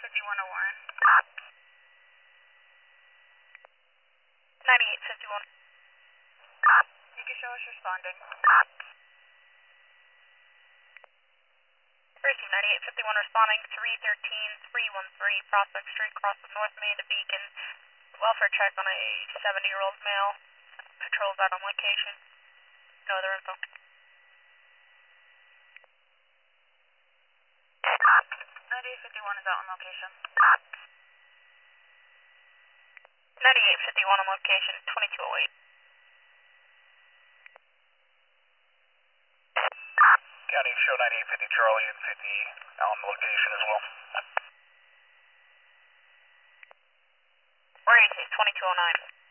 5101. 9851. You can show us responding. Receive 9851 responding, 313-313 Prospect Street, cross of North Main to Beacon. Welfare check on a 70-year-old male. Patrol's out on location. No other info. 9851 is out on location. 9851 on location, 2208. County, show 9850 Charlie and 50 out on location as well. Where is it? 2209.